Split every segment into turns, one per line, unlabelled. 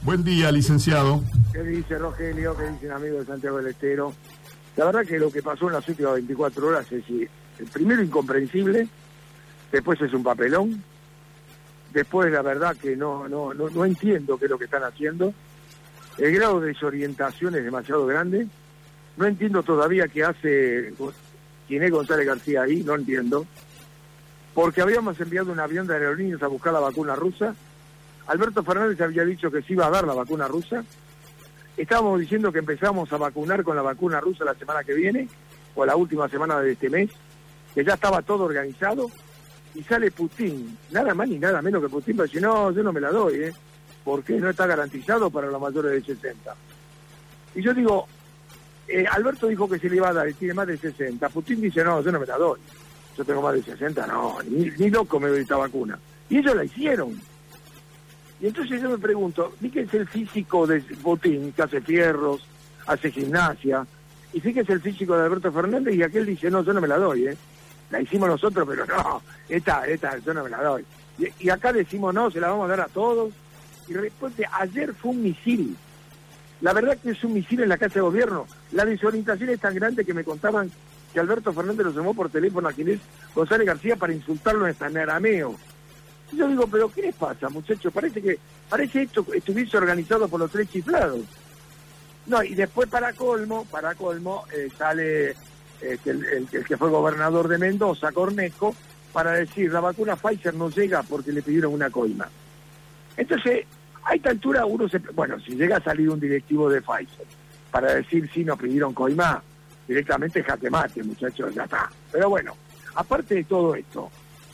Buen día, licenciado.
¿Qué dice Rogelio? ¿Qué dice un amigo de Santiago del Estero? La verdad que lo que pasó en las últimas 24 horas es, el primero, incomprensible, después es un papelón, después la verdad que no entiendo qué es lo que están haciendo, el grado de desorientación es demasiado grande, no entiendo todavía qué hace quién es González García ahí, no entiendo, porque habíamos enviado un avión de aerolíneas a buscar la vacuna rusa. Alberto Fernández había dicho que se iba a dar la vacuna rusa. Estábamos diciendo que empezamos a vacunar con la vacuna rusa la semana que viene, o la última semana de este mes, que ya estaba todo organizado, y sale Putin, nada más ni nada menos que Putin, para decir, no, yo no me la doy, porque no está garantizado para los mayores de 60. Y yo digo, Alberto dijo que se le iba a dar, y tiene más de 60. Putin dice, no, yo no me la doy. Yo tengo más de 60, no, ni loco me doy esta vacuna. Y ellos la hicieron. Y entonces yo me pregunto, fíjense el físico de Putin, que hace fierros, hace gimnasia, y fíjense el físico de Alberto Fernández, y aquel dice, no, yo no me la doy, la hicimos nosotros, pero no, esta, yo no me la doy. Y acá decimos, no, se la vamos a dar a todos, y después ayer fue un misil. La verdad que es un misil en la Casa de Gobierno. La desorientación es tan grande que me contaban que Alberto Fernández lo llamó por teléfono a Ginés González García para insultarlo en arameo. Y yo digo, pero ¿qué les pasa, muchachos? Parece esto estuviese organizado por los tres chiflados. No, y después para colmo, sale el que fue gobernador de Mendoza, Cornejo, para decir, la vacuna Pfizer no llega porque le pidieron una coima. Entonces, a esta altura si llega a salir un directivo de Pfizer para decir si nos pidieron coima, directamente jaque mate, muchachos, ya está. Pero bueno, aparte de todo esto,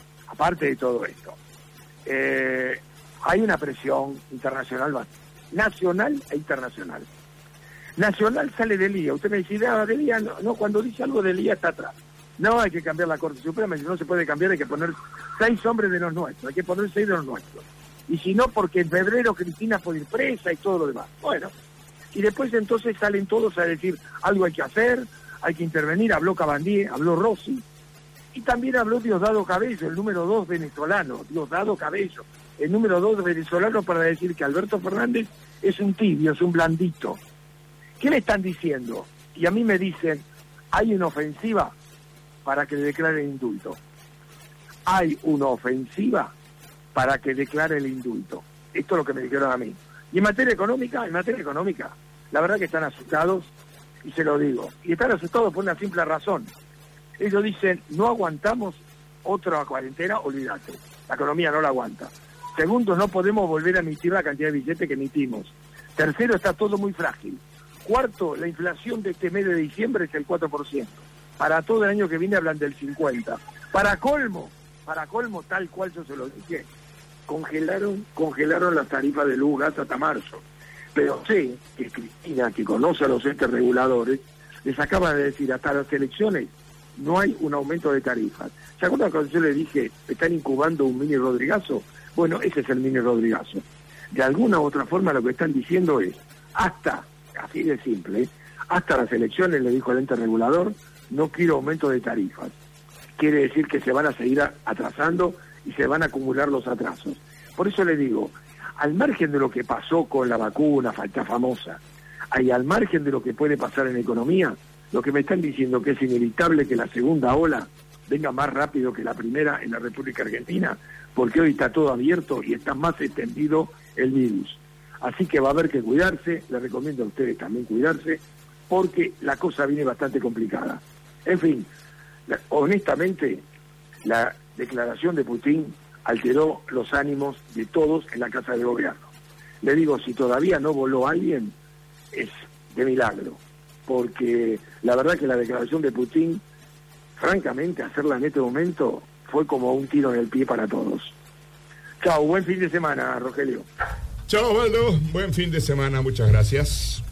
hay una presión internacional, nacional e internacional. Nacional sale del IA. Usted me dice, del IA, no, cuando dice algo del IA está atrás. No, hay que cambiar la Corte Suprema, si no se puede cambiar hay que poner 6 hombres de los nuestros, hay que poner 6 de los nuestros. Y si no, porque en febrero Cristina puede ir presa y todo lo demás. Bueno, y después entonces salen todos a decir, algo hay que hacer, hay que intervenir, habló Cabandier, habló Rossi, y también habló Diosdado Cabello, el número 2 venezolano, Diosdado Cabello, el número 2 venezolano, para decir que Alberto Fernández es un tibio, es un blandito. ¿Qué le están diciendo? Y a mí me dicen, hay una ofensiva para que le declare el indulto. Hay una ofensiva para que declare el indulto. Esto es lo que me dijeron a mí. Y en materia económica, la verdad que están asustados, y se lo digo. Y están asustados por una simple razón. Ellos dicen, no aguantamos otra cuarentena, olvídate. La economía no la aguanta. Segundo, no podemos volver a emitir la cantidad de billetes que emitimos. Tercero, está todo muy frágil. Cuarto, la inflación de este mes de diciembre es el 4%. Para todo el año que viene hablan del 50%. Para colmo, tal cual yo se lo dije, congelaron las tarifas de luz, gas hasta marzo. Pero sé que Cristina, que conoce a los entes reguladores, les acaba de decir, hasta las elecciones no hay un aumento de tarifas. ¿Se acuerdan cuando yo le dije, están incubando un mini Rodrigazo? Bueno, ese es el mini Rodrigazo. De alguna u otra forma lo que están diciendo es, hasta, así de simple, hasta las elecciones, le dijo el ente regulador, no quiero aumento de tarifas. Quiere decir que se van a seguir atrasando y se van a acumular los atrasos. Por eso le digo, al margen de lo que pasó con la vacuna, falta famosa, y al margen de lo que puede pasar en la economía, lo que me están diciendo que es inevitable que la segunda ola venga más rápido que la primera en la República Argentina, porque hoy está todo abierto y está más extendido el virus. Así que va a haber que cuidarse, les recomiendo a ustedes también cuidarse, porque la cosa viene bastante complicada. En fin, honestamente, la declaración de Putin alteró los ánimos de todos en la Casa de Gobierno. Le digo, si todavía no voló alguien, es de milagro, porque la verdad que la declaración de Putin, francamente, hacerla en este momento fue como un tiro en el pie para todos. Chao, buen fin de semana, Rogelio.
Chao, Osvaldo, buen fin de semana, muchas gracias.